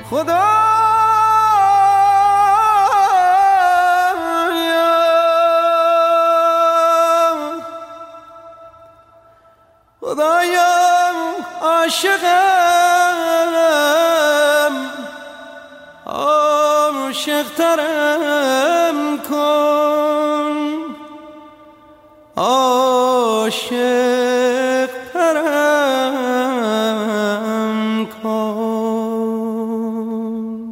خدایا عاشقم، عاشق‌ترم کن، عاشق‌ترم کن.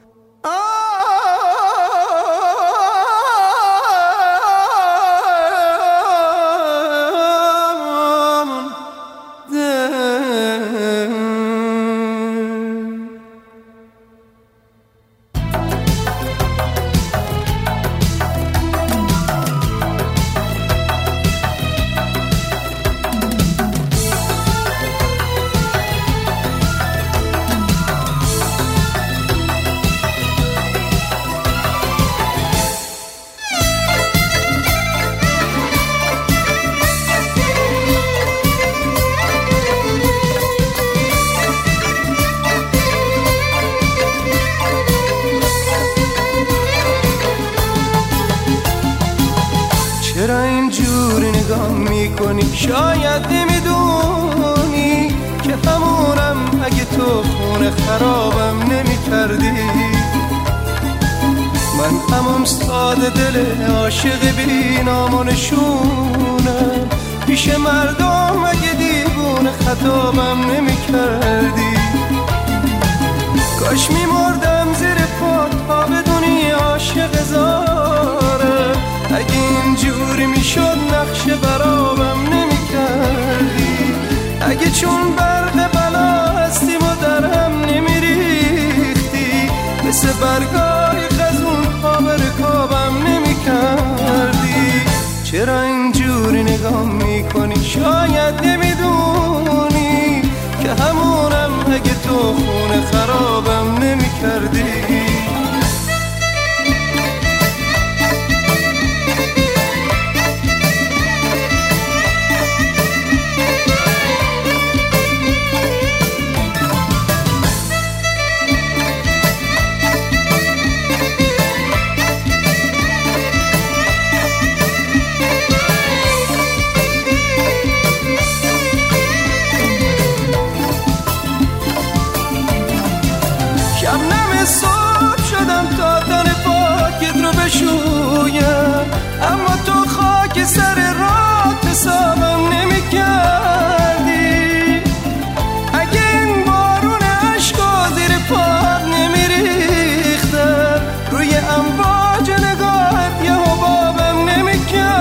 چرا اینجوری نگاه میکنی؟ شاید نمیدونی که همونم اگه تو خونه خرابم نمیکردی. من همون ساده دل عاشق بی نام و نشونم، پیش مردم اگه دیوونه خطابم نمیکردی. کاش میمردم زیر پات تا بدونی عاشق زارم، اگه اینجوری میشد نقش برابم نمیکردی. اگه چون برق بلا هستیم و درهم نمیریختی، مثل برگای خزون پا به رکابم نمیکردی. چرا اینجوری نگاه میکنی؟ شاید نمیدونی که همونم اگه تو خونه خرابم نمیکردی. اما تو خاک سر راه حسابم نمی کردی. اگه این بارون عشق و زیر پاد نمی ریختم، روی امواج نگاهت یه حبابم نمی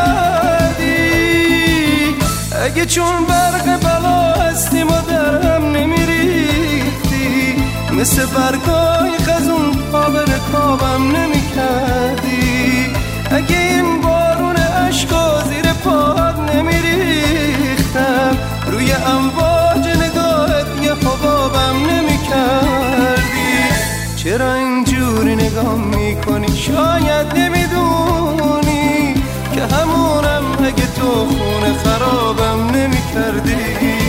کردی. اگه چون برق بلا هستیم و درهم نمی ریختی، مثل برگای خزون پا به رکابم نمی کردی. اگه این بارون عشق و زیر پاد نمیریختم، روی امواج نگاهت یه حبابم نمیکردی. چرا اینجوری نگاه میکنی؟ شاید نمیدونی که همونم اگه تو خونه خرابم نمیکردی.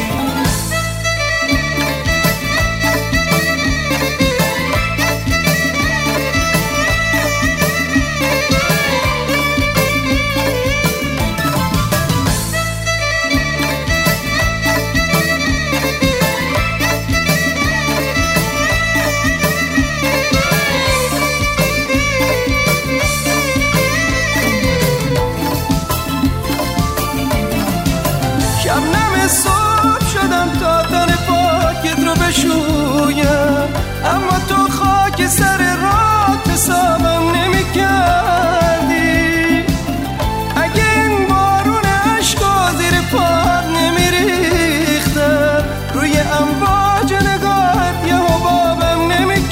اما تو خاک سر راه حسابم نمی کردی. اگه این بارون عشق و زیر پاد نمی ریختم، روی امواج نگاهت یه حبابم نمی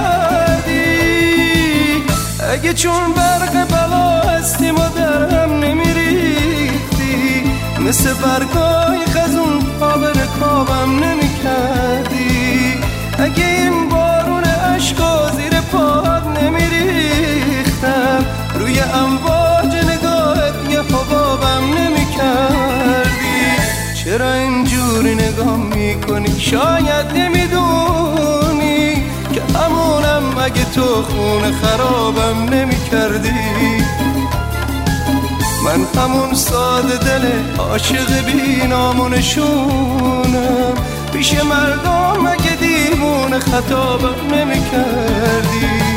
کردی. اگه چون برق بلا هستیم و درهم نمی ریختی، مثل برگای خزون پا به رکابم نمی کردی. اگه این بارون عشق و زیر پاد نمیریختم، روی امواج نگاهت یه حبابم نمیکردی. چرا اینجوری نگاه میکنی؟ شاید نمیدونی که اگه تو خون خرابم نمی کردی. من همون ساده دل عاشق بی نام و نشونم، پیش مردم اگه دیوونه خطابم نمی کردی.